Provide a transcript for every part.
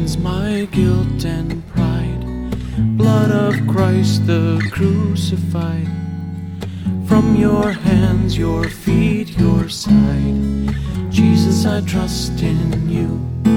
cleanse my guilt and pride. Blood of Christ the crucified. From your hands, your feet, your side, Jesus, I trust in you.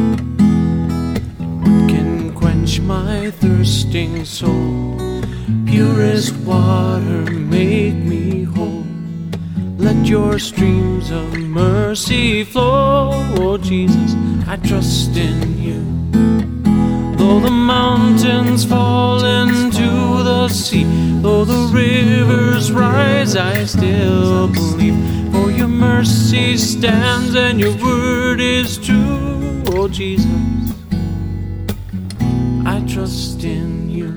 What can quench my thirsting soul? Purest water, make me whole. Let your streams of mercy flow. Oh Jesus, I trust in you. Though the mountains fall into the sea, though the rivers rise, I still believe. For your mercy stands and your word is true. Oh Jesus, I trust in you.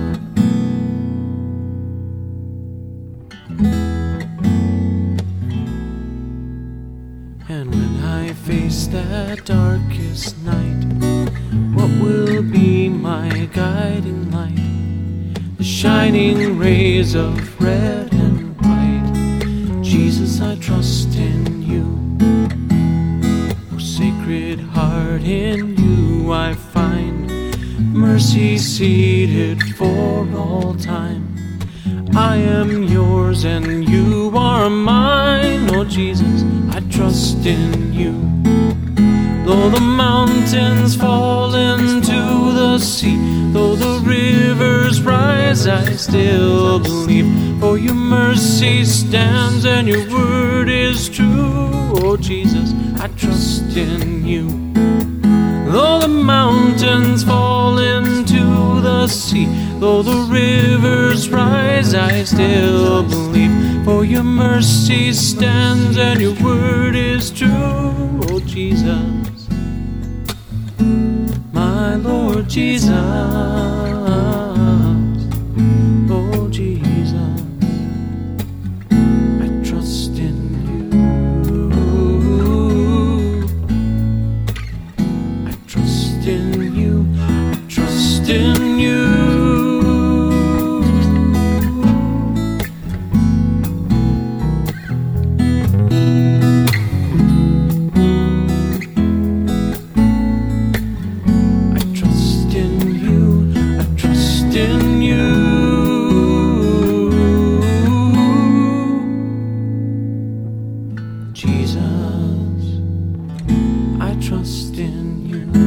And when I face that darkest night, what will be my guiding light? The shining rays of red and white. Jesus, I trust in you. Oh, Sacred Heart, in you I find mercy seated for all time. I am yours and you are mine. Oh Jesus, I trust in you. Though the mountains fall into the sea, though the rivers rise, I still believe. For your mercy stands and your word is true. Oh Jesus, I trust in you. Though the mountains fall into the sea, though the rivers rise, I still believe. For your mercy stands and your word is true. Oh Jesus, my Lord Jesus. Oh Jesus, I trust in you. I trust in you. I trust in you. In you, Jesus, I trust in you.